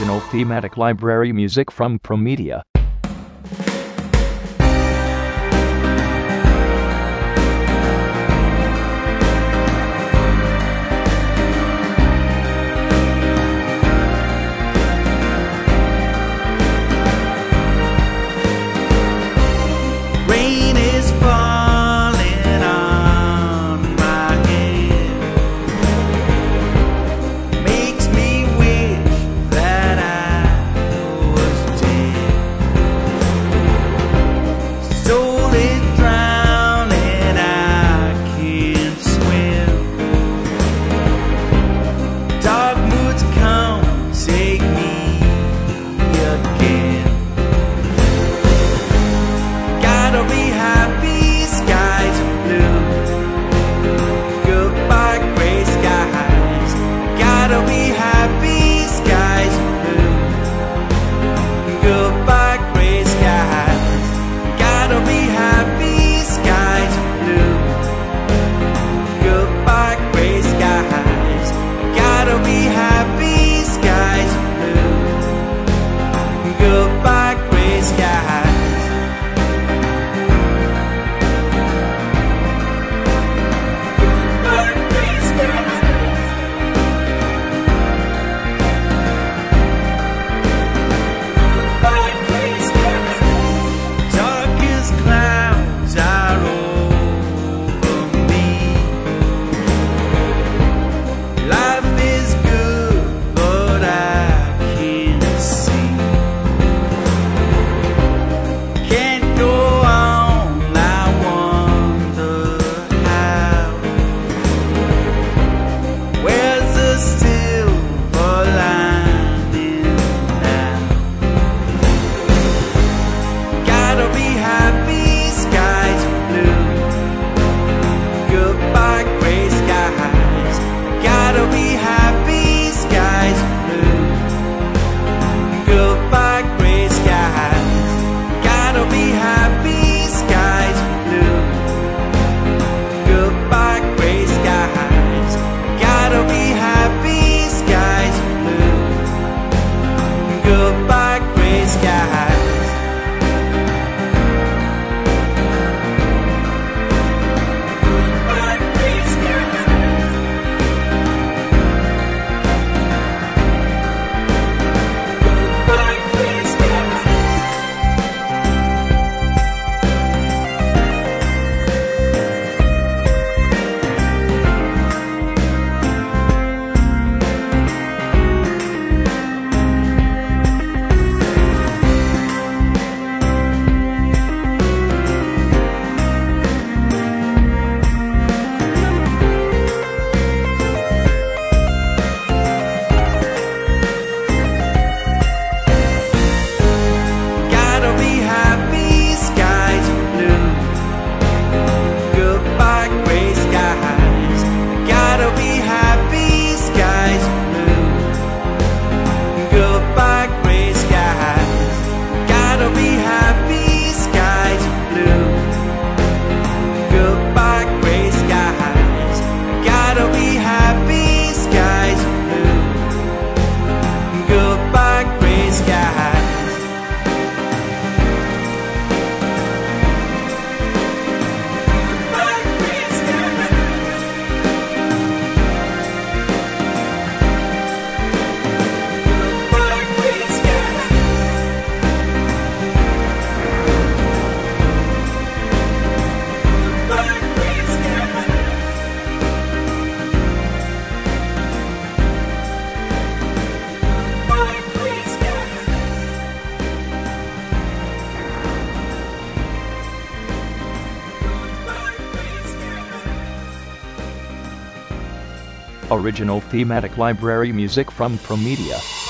Original thematic library music from Promedia. Rain is falling on my head, makes me wish that I was dead. Soul is drowning, I can't swim. Dark moods come, take me again. Gotta be happy, skies are blue. Goodbye, gray skies. Gotta be happy, skies are blue. Goodbye, gray skies. Gotta be happy, skies are blue. Goodbye, gray skies. Gotta be happy, skies are blue. Goodbye, gray skies. Darkest clouds are over me. Life is good, but I can't see. Can't go on, I wonder how. Where's the silver lining now? Gotta be happy, skies are blue. Goodbye, gray skies. Gotta be happy, skies are blue. Goodbye, gray skies. Gotta be happy, skies are blue. Goodbye, gray skies. Gotta be happy, skies are blue. Goodbye, gray skies. Gotta be happy, skies are blue. Goodbye, gray skies. Gotta be happy, skies are blue. Goodbye, gray skies. Gotta be happy, skies are blue. Goodbye, gray skies. Gotta be happy, skies are blue. Goodbye, gray skies. Original thematic library music from Promedia.